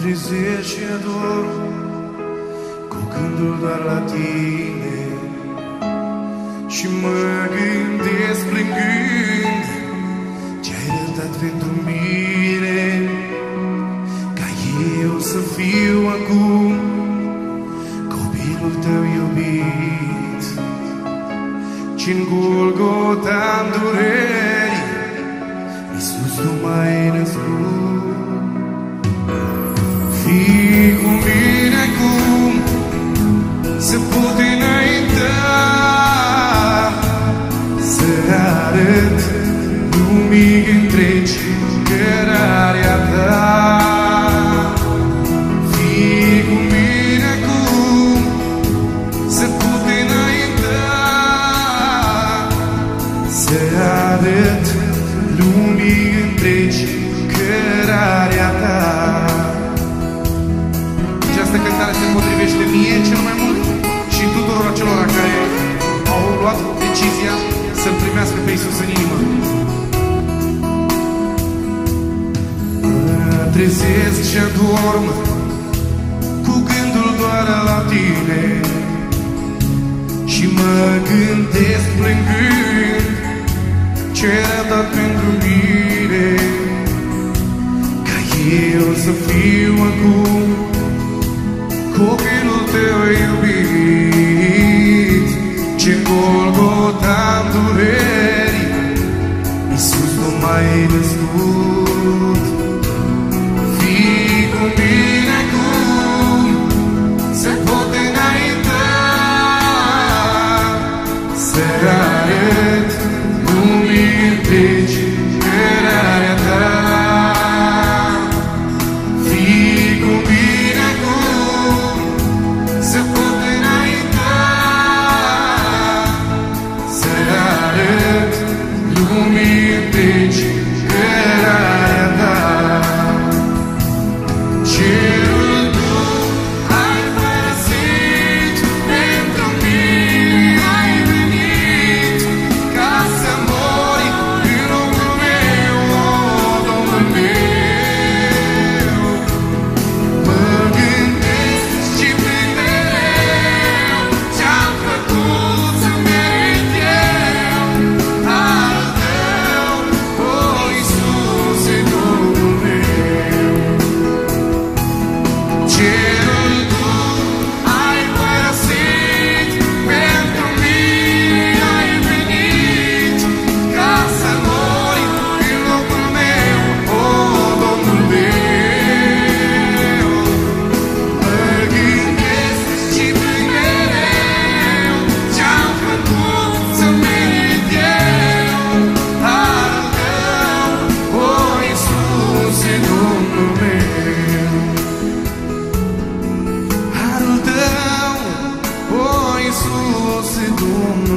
trezesc și adorm cu gândul doar la tine și mă gândesc plângând ce-ai răbdat pentru mine, ca eu să fiu acum copilul tău iubit, ce-n Golgota-n dureri Iisus tu m-ai născut. Fii cu mine acum, să pot înainta, să arăt lumii întregi cărarea ta. Fii cu mine acum, să pot înainta, să arăt lumii întregi cărarea ta. Această cântare se potrivește mie cel mai mult și tuturor acelora care au luat decizia să-L primească pe Iisus în inimă. Mă trezesc și adorm cu gândul doar la tine și mă gândesc plângând ce-ai dat pentru mine, ca eu să fiu acum copilul tău iubit, ce Golgota-n dureri Iisus tu m-ai născut. Fii cu mine acum, să pot înainta, să arăt lumii întregi cărarea ta. Fii cu mine acum, să pot înainta, să arăt lumii întregi cărarea ta. Cerul tu ai părăsit, pentru mine ai venit, ca să mori în locul meu, o, Domnul meu. Mă gândesc și plâng mereu ce-am făcut să merit eu harul tău, o, Iisuse, Domnul meu. Cerul tu ai părăsit, pentru mine ai venit, ca să mori în locul meu, o, Domnul meu. Mă gândesc și plâng mereu ce-am făcut să merit eu harul tău, o, Iisuse, Domnul meu. Harul tău, o, Iisuse, Domnul